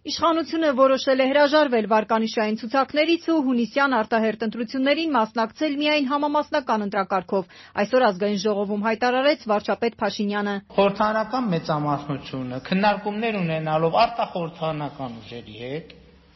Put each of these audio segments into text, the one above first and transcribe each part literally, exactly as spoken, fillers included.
Իշխանությունը որոշել է հրաժարվել վարկանիշային ցուցակներից ու հունիսյան արտահերթ ընտրություններին մասնակցել միայն համամասնական ընտրակարգով, այսօր Ազգային ժողովում հայտարարեց վարչապետ Փաշինյանը։ Խորհրդարանական մեծամասնությունը քննարկումներ ունենալով արտախորհրդարանական ուժերի հետ,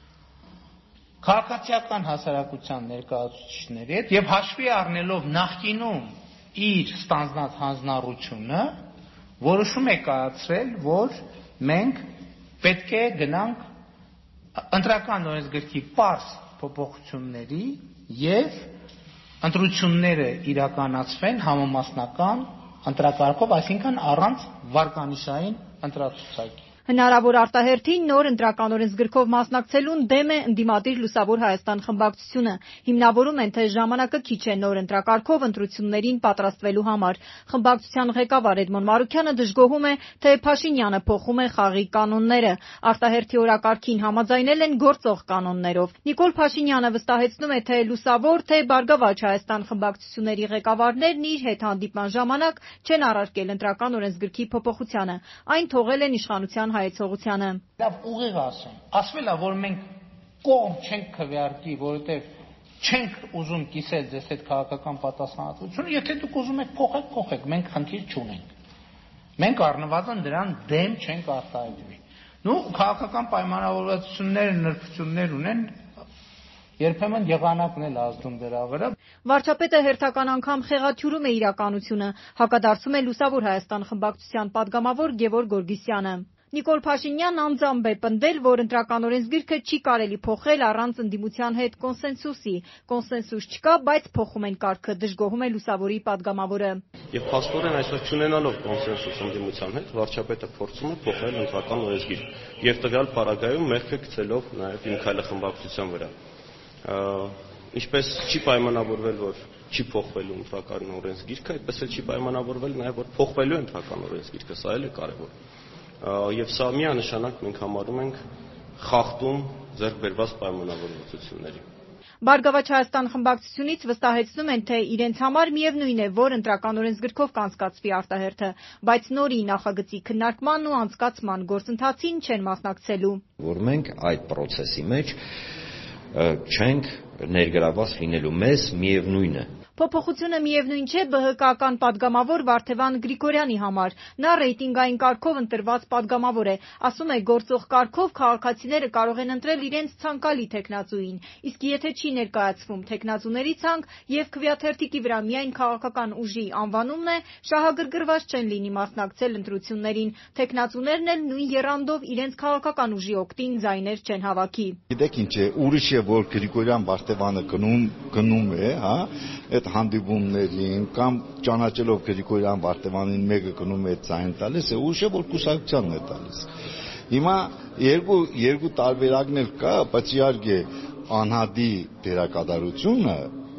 քաղաքացիական հասարակության ներկայացուցիչների հետ եւ հաշվի առնելով նախկինում իր ստանձնած հանձնառությունը, որոշում է կայացրել, որ մենք պետք է գնանք ընտրական օրենսգրքի պարզ փոփոխությունների եւ ընտրությունները իրականացվեն համամասնական ընտրակարգով, այսինքն առանց վարկանիշային ընտրացուցակի։ Հնարավոր արտահերթին նոր ընտրական օրենսգրքով մասնակցելուն դեմ է ընդդիմադիր Լուսավոր Հայաստան խմբակցությունը, հիմնավորում են, թե ժամանակը քիչ է նոր ընտրակարգով ընտրություններին պատրաստվելու համար։ Խմբակցության ղեկավար Էդմոն Մարուքյանը դժգոհում է, թե Փաշինյանը փոխում է խաղի կանոնները, արտահերթի օրակարգին համաձայնել են գործող կանոններով։ Նիկոլ Փաշինյանը վստահեցնում է, թե Լուսավոր, թե Բարգավաճ Հայաստան խմբակցությունների ղեկավարներն իր հետ հանդիպման ժամանակ չեն առարկել ընտրական օրենսգրքի փոփոխությանը, այն թողել են իշխանության հայեցողությանը։ Լավ ուղիղ ասեմ, ասվել է, որ մենք կողմ չենք քվեարկի, որովհետև չենք ուզում կիսել ձեզ հետ քաղաքական պատասխանատվությունը, եթե դուք ուզում եք փոխեք, փոխեք, մենք խնդիր չունենք։ Մենք առնվազն դրան դեմ չենք արտահայտվի։ Նու քաղաքական պայմանավորվածությունները, նրբություններ ունեն, երբեմն եղանակն էլ ազդում դրա վրա։ Վարչապետը հերթական անգամ խեղաթյուրում է իրականությունը, հակադարձում է Լուսավոր Հայաստան խմբակցության падգամավոր Գևորգ Գորգիսյանը։ Նիկոլ Փաշինյանն անձամբ է պնդել, որ ընտրական օրենսգիրքը չի կարելի փոխել առանց ընդդիմության հետ կոնսենսուսի։ Կոնսենսուս չկա, բայց փոխում են կարգը, դժգոհում է Լուսավորի падգամավորը։ Եվ փաստորեն այսօր չունենալով կոնսենսուս ընդդիմության հետ, վարչապետը փորձում է փոխել ընտրական օրենսգիր եւ տվյալ պարագայում մեղքը գցելով նաեւ Իմ քայլը խմբակցության վրա։ Ինչպես չի պայմանավորվել, որ չի փոխվելու ընտրական օրենսգիրքը, այդպես էլ չի պայմանավորվել նաեւ, որ փոխվելու ընտրական օրենսգիրքը, սա էլ է կարեւոր։ Եվ սա միանշանակ մենք համարում ենք խախտում ձեռք բերված պայմանավորվածությունների։ Բարգավաճ Հայաստան խմբակցությունից վստահեցնում են, թե իրենց համար միևնույն է, որ ընտրական օրենսգրքով կանցկացվի արտահերթը, բայց նորի նախագծի քննարկման ու անցկացման գործընթացին չեն մասնակցելու։ Որ մենք այդ process-ի մեջ չենք ներգրաված լինելու, մեզ միևնույն է։ Փոփոխությունը միևնույն չէ ԲՀԿ-ական падգամավոր Վարդևան Գրիգորյանի համար։ Նա ռեյտինգային կարգով ընտրված падգամավոր է, ասում է, գործող կարգով քաղաքացիները կարող են ընտրել իրենց ցանկալի թեկնածուին, իսկ եթե չի ներկայացվում թեկնածուների ցանկ եւ քվեաթերթիկի վրա միայն քաղաքական ուժի անվանումն է, շահագրգռված չեն լինի մասնակցել ընտրություններին, թեկնածուներն էլ նույն եռանդով իրենց քաղաքական ուժի օգտին ձայներ չեն հավաքի։ Գիտեք ինչ է, ուրիշ է, որ Գրիգորյան Վարդևանը գնում գնում է, հա, այդ հանդիպումներին կամ ճանաչելով Գրիգորյան Վարդևանին մեկը գնում է ձայն տալիս, է ուրիշ է, որ կուսակցությանն է տալիս։ Հիմա երկու երկու տարբերակներ կա, բայց իհարկե անհատի դերակատարությունը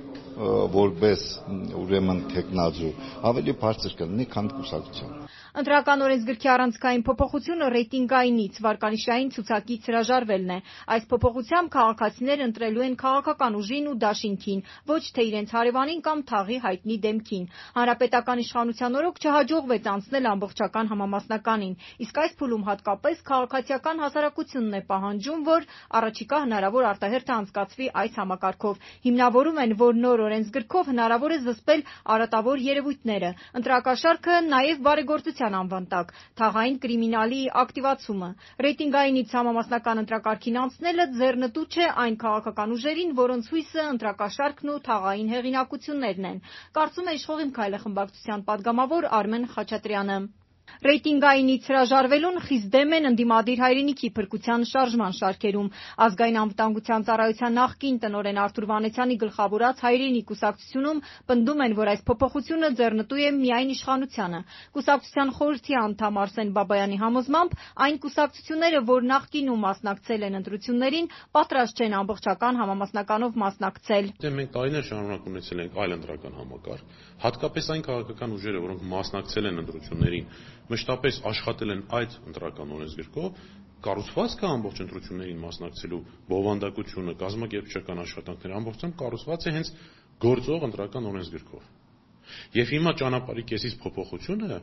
որպես ուրեմն թեկնածու ավելի բարձր կլինի, քան կուսակցության։ Ընտրական օրենսգրքի առանցքային փոփոխությունը ռեյտինգայինից վարկանիշային ցուցակից հրաժարվելն է։ Այս փոփոխությամբ քաղաքացիները ընտրելու են քաղաքական ուժին ու դաշինքին, ոչ թե իրենց հարևանին կամ թաղի հայտնի դեմքին։ Հանրապետական իշխանության օրոք չհաջողվեց անցնել ամբողջական համամասնականին, իսկ այս փուլում հատկապես քաղաքացիական հասարակությունն է պահանջում, որ առաջիկա հնարավոր արտահերթը անցկացվի այս համակարգով։ Հիմնավորում են, որ նոր օրենսգրքով հնարավոր է զսպել արատավոր երևույթները։ Ընտրակաշառքը նաև բարեգործության անվան տակ, թաղային կրիմինալի ակտիվացումը։ Ռեյտինգայինից համամասնական ընտրակարգին անցնելը ձեռնտու չէ այն քաղաքական ուժերին, որոնց հույսը ընտրակաշառքն ու թաղային հեղինակություններն են, կարծում է Իշխող Իմ քայլը խմբակցության падգամավոր Արմեն Խաչատրյանը։ Ռեյտինգայինից հրաժարվելուն խիստ դեմ են ընդդիմադիր Հայրենիքի փրկության շարժման շարքերում։ Ազգային անվտանգության ծառայության նախկին տնօրեն Արթուր Վանեցյանի գլխավորած Հայրենիք կուսակցությունում պնդում են, որ այս փոփոխությունը ձեռնտու է միայն իշխանությանը։ Կուսակցության խորհրդի անդամ Արսեն Բաբայանի համոզմամբ այն կուսակցությունները, որ նախկինում մասնակցել են ընտրություններին, պատրաստ չեն ամբողջական համամասնականով մասնակցել։ Մենք տարիներ շարունակ ունեցել ենք այլ ընտրական համակարգ, հատկապես այն քաղաքական ուժերը, որոնք մասնակցել են ընտրություններին, մշտապես աշխատել են այդ ընտրական օրենսգրքով, կառուցվածքը ամբողջ ընտրություններին մասնակցելու բովանդակությունը, կազմակերպչական աշխատանքները ամբողջությամբ կառուցված է հենց գործող ընտրական օրենսգրքով։ Եվ հիմա ճանապարհի կեսից փոփոխությունը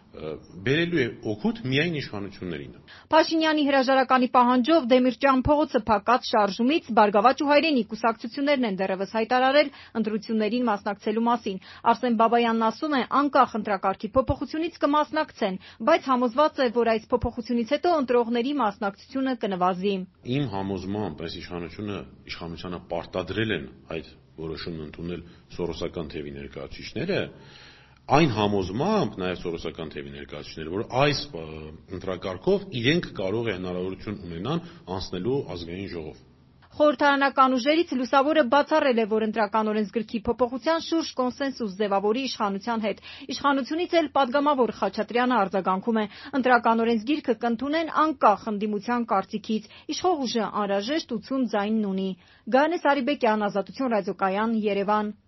բերելու է օգուտ միայն իշխանություններին։ Փաշինյանի հրաժարականի պահանջով Դեմիրճյան փողոցը փակած շարժումից Բարգավաճ ու Հայրենի կուսակցություններն են դեռևս հայտարարել ընտրություններին մասնակցելու մասին։ Արսեն Բաբայանն ասում է, անկախ ընտրակարգի փոփոխությունից կմասնակցեն, բայց համոզված է, որ այս փոփոխությունից հետո ընտրողների մասնակցությունը կնվազի։ Իմ համոզմամբ այս իշխանությունը իշխանությանը պարտադրել են այդ որոշումն ընդունել սորոսական թևի ներկայացուցիչները, այն համոզմամբ նաև սորոսական թևի ներկայացուցիչները, որ այս ընտրակարգով իրենք կարող է հնարավորություն ունենան անցնելու ազգային ժողով։ Խորհրդարանական ուժերից լուսավորը բացառել է, որ ընտրական օրենսգրքի փոփոխության շուրջ կոնսենսուս ձևավորի իշխանության հետ։ Իշխանությունից էլ պատգամավոր Խաչատրյանը արձագանքում է, ընտրական օրենսգիրքը կընդունեն անկախ ընդդիմության կարծիքից, իշխող ուժը անհրաժեշտ ութսուն ձայնն ունի։ Գայանե Սարիբեկյան, Ազատություն ռադիոկայան, Երևան։